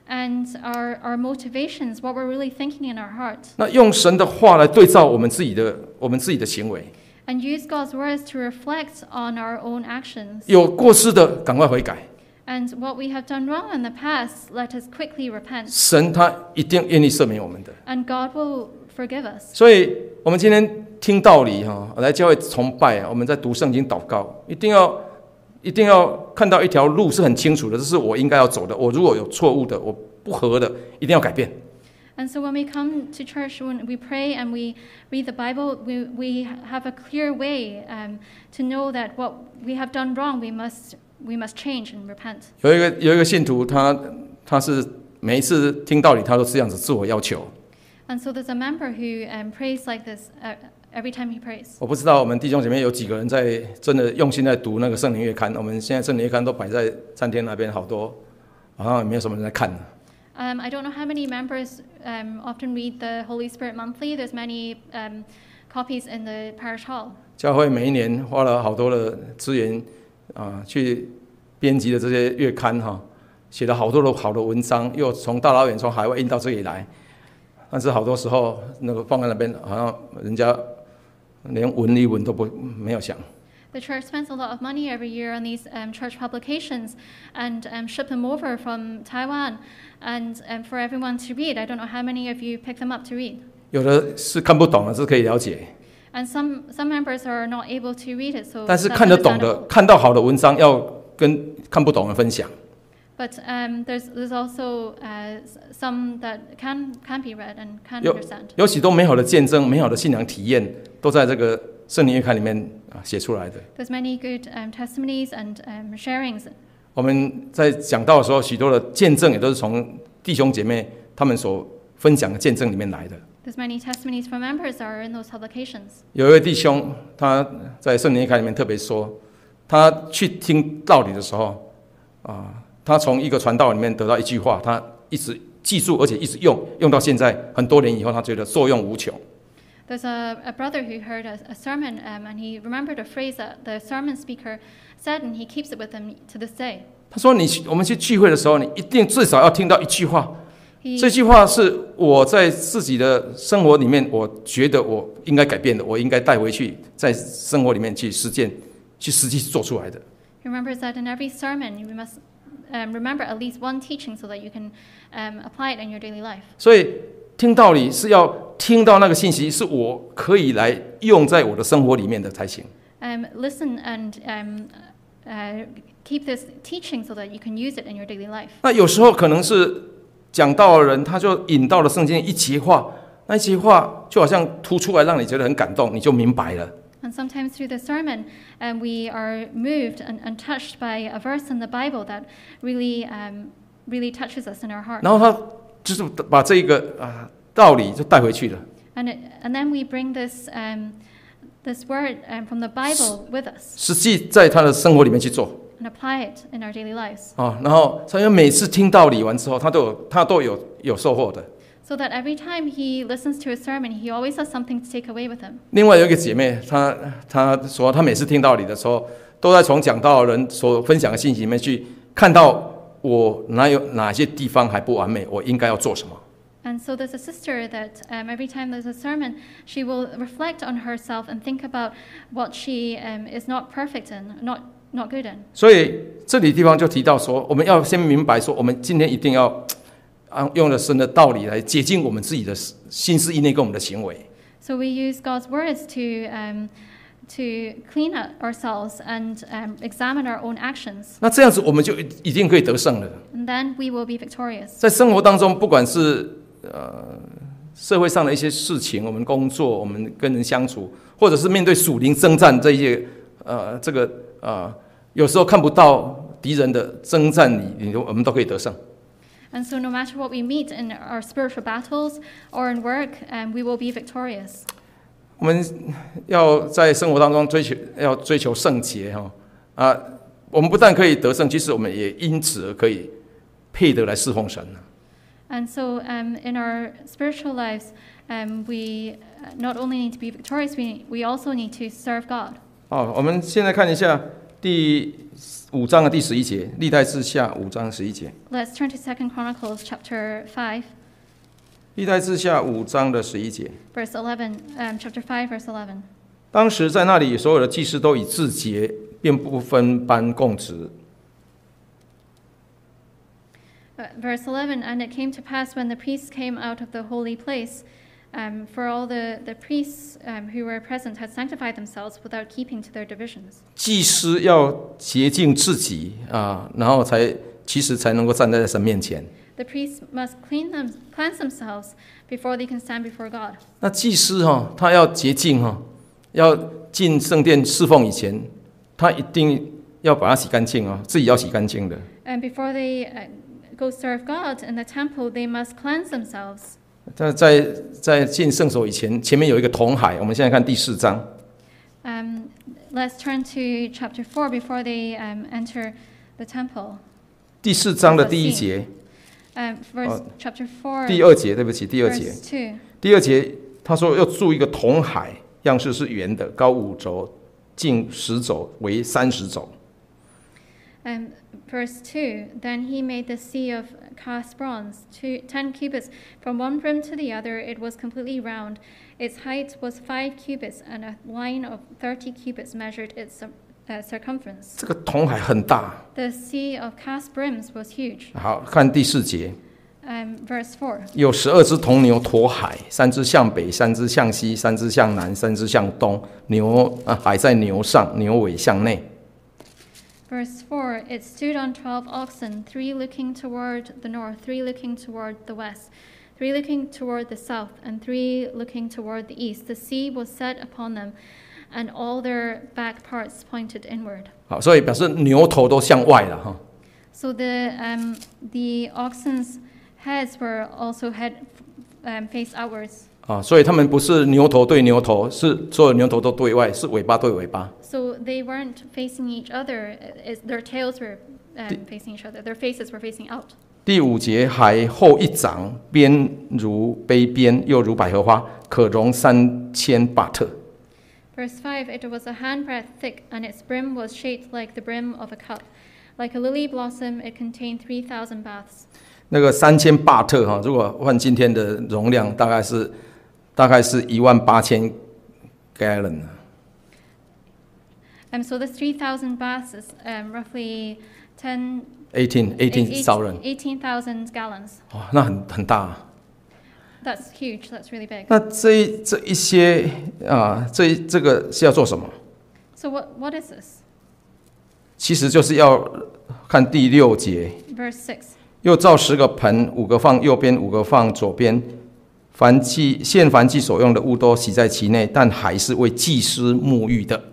and our, our motivations, what we're really thinking in our heart. 那用神的话来对照我们自己的我们自己的行为。 And use God's words to reflect on our own actions. 有过失的，赶快悔改。 And what we have done wrong in the past, let us quickly repent. 神他一定愿意赦免我们的。 And God will forgive us. 所以，我们今天听道理哈，来教会崇拜啊，我们在读圣经祷告，一定要一定要看到一条路是很清楚的，这是我应该要走的。我如果有错误的，我不合的，一定要改变。 And so when we come to church, when we pray and we read the Bible, we, we have a clear way um, to know that what we have done wrong, we must, we must change and repent. 有一个有一个信徒，他他是每一次听道理，他都这样子自我要求。 And so there's a member who um, prays like this uh, every time he prays. 我不知道我们弟兄姐妹有几个人在真的用心在读那个圣灵月刊。我们现在圣灵月刊都摆在餐厅那边，好多好像也没有什么人在看。 Um, I don't know how many members um, often read the Holy Spirit Monthly. There's many um, copies in the parish hall. 教会每一年花了好多的资源啊，去编辑的这些月刊哈，写了好多的好的文章，又从大老远从海外印到这里来。但是好多时候那个放在那边，好像人家连闻一闻都不没有想。 The church spends a lot of money every year on these um, church publications and um, ship them over from Taiwan and um, for everyone to read. I don't know how many of you pick them up to read. 有的是看不懂的，是可以了解。 And some some members are not able to read it, so 但是 that's 看得懂的， understandable. 看到好的文章要跟看不懂的分享。 But um, there's there's also uh, some that can can be read and can 有 understand. 有许多美好的见证、美好的信仰体验，都在这个圣灵月刊里面啊写出来的。 There's many good um, testimonies and um, sharings. 我们在讲道的时候，许多的见证也都是从弟兄姐妹他们所分享的见证里面来的。 There's many testimonies from members that are in those publications. 有一位弟兄，他在圣灵月刊里面特别说，他去听道理的时候，啊，他从一个传道里面得到一句话，他一直记住，而且一直用，用到现在很多年以后，他觉得受用无穷。 There's a, a brother who heard a, a sermon um, and he remembered a phrase that the sermon speaker said and he keeps it with him to this day. 他说：“你我们去聚会的时候，你一定最少要听到一句话。” He, 这句话是我在自己的生活里面，我觉得我应该改变的，我应该带回去，在生活里面去实践，去实际做出来的。 he remembers that in every sermon you must um, remember at least one teaching so that you can um, apply it in your daily life. 所以听道理是要听到那个信息，是我可以来用在我的生活里面的才行。 Um, listen and um, uh, keep this teaching so that you can use it in your daily life. 那有时候可能是讲道的人，他就引到了圣经一节话，那一节话就好像突出来，让你觉得很感动，你就明白了。 And sometimes through the sermon, um, we are moved and, and touched by a verse in the Bible that really, um, really touches us in our heart. 然后他就是把这个啊道理就带回去了。 And it, and then we bring this um, this word um, from the Bible with us 实际在他的生活里面去做。 and apply it in our daily lives. 啊，然后他要每次听道理完之后，他都有他都有有收获的。 So that every time he listens to a sermon, he always has something to take away with him. 另外有一个姐妹，她她说，她每次听道理的时候，都在从讲道的人所分享的信息里面去看到我哪有哪些地方还不完美，我应该要做什么。 And so there's a sister that um, every time there's a sermon, she will reflect on herself and think about what she um, is not perfect in, not not good in. 所以这里地方就提到说，我们要先明白说，我们今天一定要用了神的道理来洁净我们自己的心思意念跟我们的行为。 So we use God's words to um, to clean up ourselves and um, examine our own actions. 那这样子我们就一定可以得胜了。 And then we will be victorious. 在生活当中，不管是呃社会上的一些事情，我们工作，我们跟人相处，或者是面对属灵征战这一些呃这个呃有时候看不到敌人的征战里，我们都可以得胜。 And so no matter what we meet in our spiritual battles or in work, um, we will be victorious. 我们要在生活当中追求，要追求圣洁哈啊！我们不但可以得胜，其实我们也因此而可以配得来侍奉神。 And so um, in our spiritual lives, um, we not only need to be victorious, we we also need to serve God. 哦，我们现在看一下第五章的第十一节，历代志下五章十一节。 Let's turn to Second Chronicles chapter five, 历代志下五章的十一节。 verse eleven. Um, chapter five, verse eleven. 当时在那里所有的祭司都以自洁，便不分班供职。 Uh, verse eleven. And it came to pass when the priests came out of the holy place, um, for all the, the priests um, who were present had sanctified themselves without keeping to their divisions. 祭司要洁净自己啊，然后才其实才能够站在神面前。 The priests must clean them, cleanse themselves before they can stand before God. 那祭司哈、哦，他要洁净哈、哦，要进圣殿侍奉以前，他一定要把它洗干净哦，自己要洗干净的。 And before they uh, go serve God in the temple, they must cleanse themselves. 在在在进圣所以前，前面有一个铜海，我们现在看第四章。 Um, let's turn to chapter four before they um, enter the temple. 第四章的第一节， Um, verse, 哦 chapter four, 第二节，对不起，第二节， verse two. 第二节，他说要铸一个铜海，样式是圆的，高五肘，径十肘，为三十肘。 Um, verse two. Then he made the sea of cast bronze, two, ten cubits from one brim to the other. It was completely round. Its height was five cubits, and a line of thirty cubits measured its uh, circumference. 这个铜海很大。 The sea of cast brims was huge. 好看第四节， Um, verse four. 有十二只铜牛驮海，三只向北，三只向西，三只向南，三只向东。牛啊，海在牛上，牛尾向内。 Verse four. It stood on twelve oxen, three looking toward the north, three looking toward the west, three looking toward the south, and three looking toward the east. The sea was set upon them, and all their back parts pointed inward. 好，所以表示牛头都向外了哈。 So the um, the oxen's heads were also head um, face outwards. 啊，所以他们不是牛头对牛头，是所有牛头都对外，是尾巴对尾巴。 So they weren't facing each other. Is their tails were um, facing each other. Their faces were facing out. 第五节，海厚一掌，边如杯边，又如百合花，可容三千巴特。 Verse five. It was a handbreadth thick, and its brim was shaped like the brim of a cup. Like a lily blossom, it contained three thousand baths. 那个三千巴特哈，如果换今天的容量，大概是大概是一万八千 gallon。 Um, so the three thousand baths is um, roughly ten, eighteen eighteen thousand， eighteen thousand gallons. 哇，那很很大、啊。 That's huge. That's really big. 那这一这一些啊，这这个是要做什么？ So what what is this? 其实就是要看第六节， Verse six. 又造十个盆，五个放右边，五个放左边。凡祭献燔祭所用的物都洗在其内，但还是为祭司沐浴的。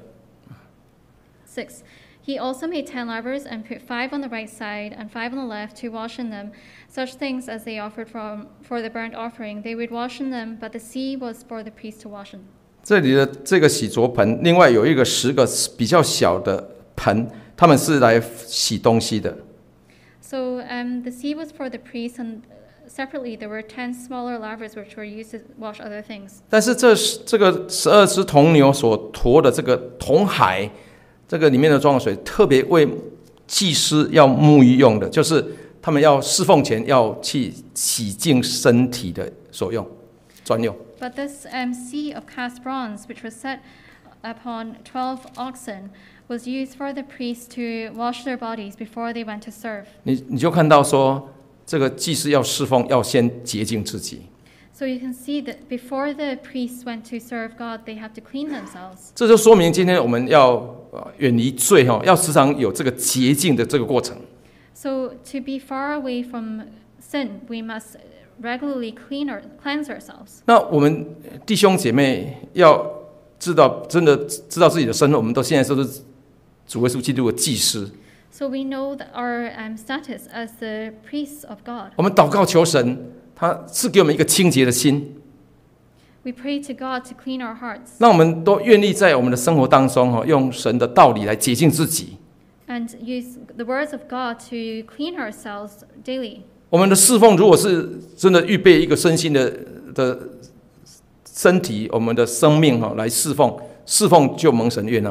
Six. He also made ten lavers and put five on the right side and five on the left to wash in them, such things as they offered from, for the burnt offering. They would wash in them, but the sea was for the priest to wash in. 这里的这个洗濯盆，另外有一个十个比较小的盆，他们是来洗东西的。 So um, the sea was for the priest, and separately there were ten smaller lavers which were used to wash other things. 但是这这个十二只铜牛所驮的这个铜海，这个里面的装的水，特别为祭司要沐浴用的，就是他们要侍奉前要去洗净身体的所用，专用。 But this um, sea of cast bronze, which was set upon twelve oxen, was used for the priests to wash their bodies before they went to serve. 你你就看到说，这个祭司要侍奉，要先洁净自己。 So you can see that before the priests went to serve God, they had to clean themselves. 这就说明今天我们要呃远离罪哈，要时常有这个洁净的这个过程。 So to be far away from sin, we must regularly clean or cleanse ourselves. 那我们弟兄姐妹要知道，真的知道自己的身份，我们都现在都是主耶稣基督的祭司。 So we know that our um, status as the priests of God. 我们祷告求神，他赐给我们一个清洁的心， We pray to God to clean our hearts 让我们都愿意在我们的生活当中哈，用神的道理来洁净自己。 and use the words of God to clean ourselves daily. 我们的侍奉如果是真的预备一个身心的的身体，我们的生命哈来侍奉，侍奉就蒙神悦纳。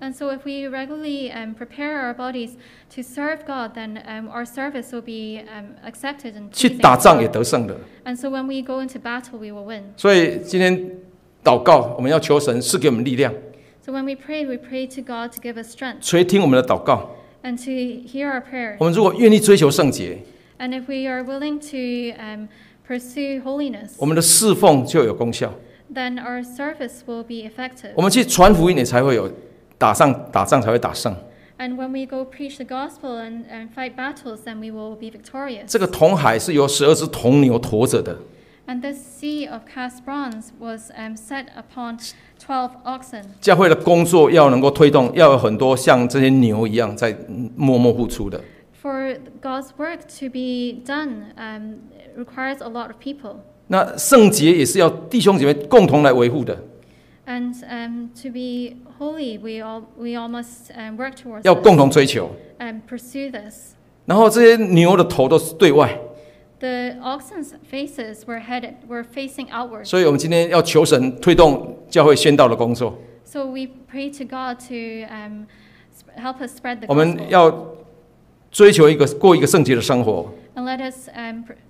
And so, if we regularly um, prepare our bodies to serve God, then um, our service will be um, accepted and 去 pleasing 打 to 仗也 God. 得胜的。 And so, when we go into battle, we will win. 所以今天祷告，我们要求神赐给我们力量， So, when we pray, we pray to God to give us strength 垂听我们的祷告。 and to hear our prayers. 我们如果愿意追求圣洁， And if we are willing to um, pursue holiness, 我们的侍奉就有功效。 then our service will be effective. 我们去传福音也才会有打仗，打仗才会打胜。 And when we go preach the gospel and, and fight battles, then we will be victorious. 这个铜海是由十二只铜牛驮着的， And this sea of cast bronze was um, set upon twelve oxen. 教会的工作要能够推动，要有很多像这些牛一样在默默付出的。 For God's work to be done, um, it requires a lot of people. 那圣洁也是要弟兄姐妹共同来维护的， And um, to be holy, we all we all must um, work towards 要 this 共同追求。 and pursue this. 然后这些牛的头都是对外， The oxen's faces were headed were facing outward. 所以我们今天要求神推动教会宣道的工作。 So we pray to God to um, sp- help us spread the 我们 gospel 要追求一个过一个圣洁的生活， and let us um, pr-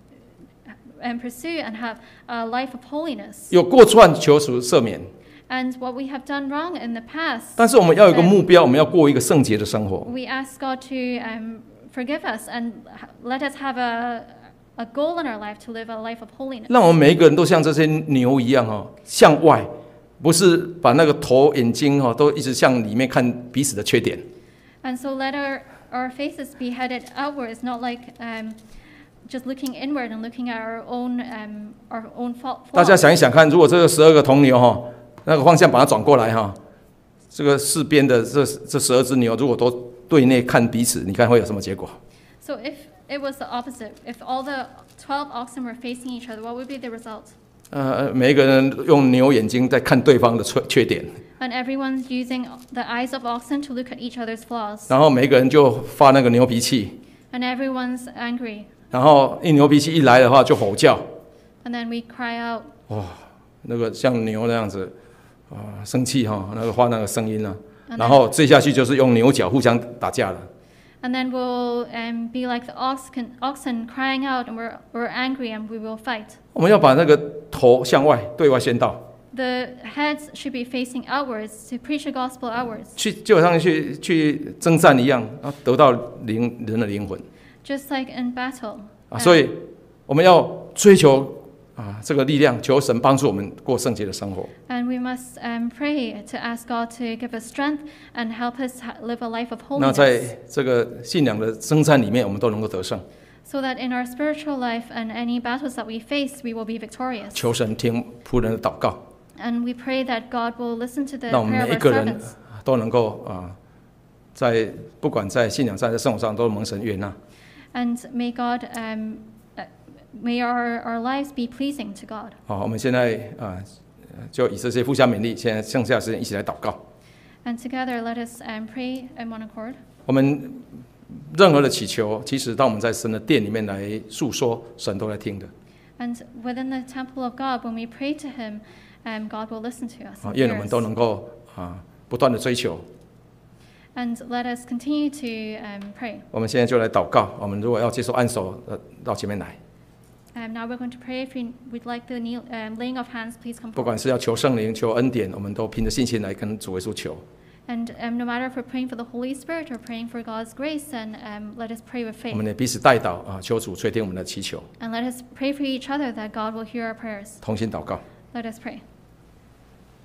and pursue and have a life of holiness. 有过错求主赦免。 And what we have done wrong in the past, 但是我们要有一个 um, 目标，我们要过一个圣洁的生活。 we ask God to um, forgive us and ha- let us have a a goal in our life to live a life of holiness. 让我们每一个人都像这些牛一样哦，向外，不是把那个头、眼睛哦，都一直向里面看彼此的缺点。 And so let our our faces be headed outwards, not like um, just looking inward and looking at our own um, our own fault. 大家 flaws. 想一想看，如果这个十二个铜牛哈，那个方向把它转过来哈，这个四边的这这十二只牛，如果都对内看彼此，你看会有什么结果？ So if it was the opposite, if all the twelve oxen were facing each other, what would be the result? 呃，每一个人用牛眼睛在看对方的缺缺点， And everyone's using the eyes of oxen to look at each other's flaws. 然后每一个人就发那个牛脾气， And everyone's angry. 然后一牛脾气一来的话就吼叫， And then we cry out. 那个像牛那样子啊、生气哈、那个发那个声音啊， And 然 then, 后接下去就是用牛角互相打架了。 and then we'll um, be like the oxen, oxen crying out, and we're, we're angry and we will fight. 我们要把那个头向外对外宣道， The heads should be facing outwards to preach the gospel outwards, 去就好像去去征战一样，啊，得到灵人的灵魂 just like in battle. 啊， Um, 所以我们要追求啊这个力量，求神帮助我们过圣洁的生活。 And we must um, pray to ask God to give us strength and help us ha- live a life of 那 holiness, 在这个信仰的征战里面，我们都能够得胜。 so that in our spiritual life and any battles that we face, we will be victorious. 求神听仆人的祷告， And we pray that God will listen to the 让我们 prayer of 每一 our 个人 servants, 都能够啊，在不管在信仰上、在生活上，都蒙神悦纳。 and may God, um, uh, may our, our lives be pleasing to God. 好，我们现在啊，就以这些互相勉励。现在剩下的时间一起来祷告。 And together, let us um, pray in one accord. 我们任何的祈求，其实当我们在神的殿里面来诉说，神都来听的。 And within the temple of God, when we pray to Him, um, God will listen to us. 啊， and 愿 hear 我们 us. 都能够啊不断的追求。 And let us continue to um, pray. 我们现在就来祷告。我们如果要接受按手，呃，到前面来。 Um, now we're going to pray. If you would like the kneel, um, laying of hands, please come 不 forward. 管是要求圣灵、求恩典，我们都凭着信心来跟主耶稣求。 And um, no matter if we're praying for the Holy Spirit or praying for God's grace, and um, let us pray with 我 faith. 们也彼此代祷啊，求主垂听我们的祈求。 And let us pray for each other that God will hear our prayers. 同心祷告。 Let us pray.